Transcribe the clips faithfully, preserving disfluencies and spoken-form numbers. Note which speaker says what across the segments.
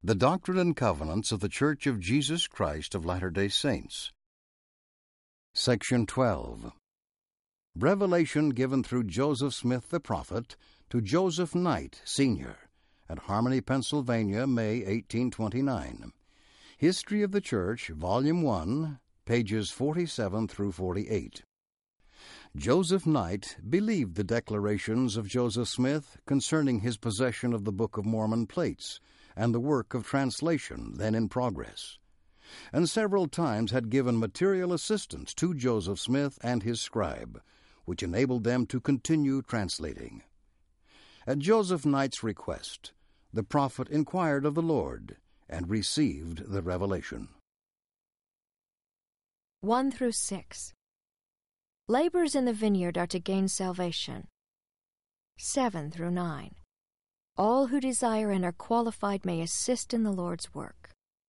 Speaker 1: The Doctrine and Covenants of the Church of Jesus Christ of Latter-day Saints. Section twelve. Revelation given through Joseph Smith the prophet to Joseph Knight, Senior, at Harmony, Pennsylvania, May eighteen twenty-nine. History of the Church, Volume one, pages forty-seven through forty-eight. Joseph Knight believed the declarations of Joseph Smith concerning his possession of the Book of Mormon plates and the work of translation then in progress, and several times had given material assistance to Joseph Smith and his scribe, which enabled them to continue translating. At Joseph Knight's request, the prophet inquired of the Lord and received the revelation.
Speaker 2: one through six. Labors in the vineyard are to gain salvation. seven through nine. All who desire and are qualified may assist in the Lord's work.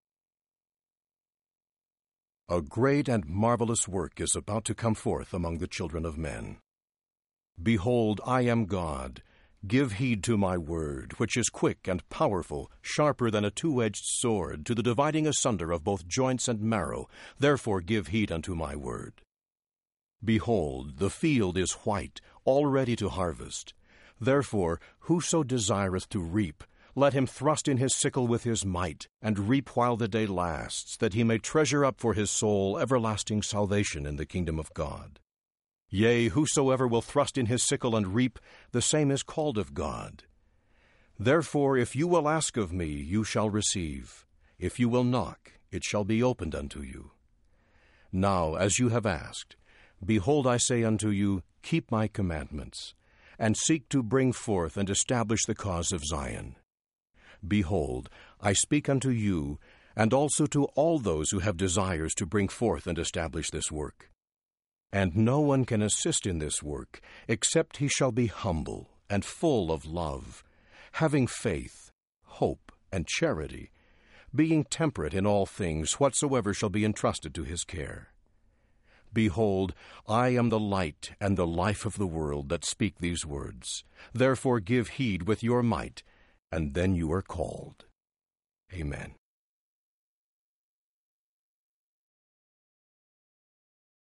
Speaker 3: A great and marvelous work is about to come forth among the children of men. Behold, I am God. Give heed to my word, which is quick and powerful, sharper than a two-edged sword, to the dividing asunder of both joints and marrow. Therefore give heed unto my word. Behold, the field is white, all ready to harvest. Therefore, whoso desireth to reap, let him thrust in his sickle with his might, and reap while the day lasts, that he may treasure up for his soul everlasting salvation in the kingdom of God. Yea, whosoever will thrust in his sickle and reap, the same is called of God. Therefore, if you will ask of me, you shall receive. If you will knock, it shall be opened unto you. Now, as you have asked, behold, I say unto you, keep my commandments, and seek to bring forth and establish the cause of Zion. Behold, I speak unto you, and also to all those who have desires to bring forth and establish this work. And no one can assist in this work, except he shall be humble and full of love, having faith, hope, and charity, being temperate in all things whatsoever shall be entrusted to his care. Behold, I am the light and the life of the world that speak these words. Therefore give heed with your might, and then you are called. Amen.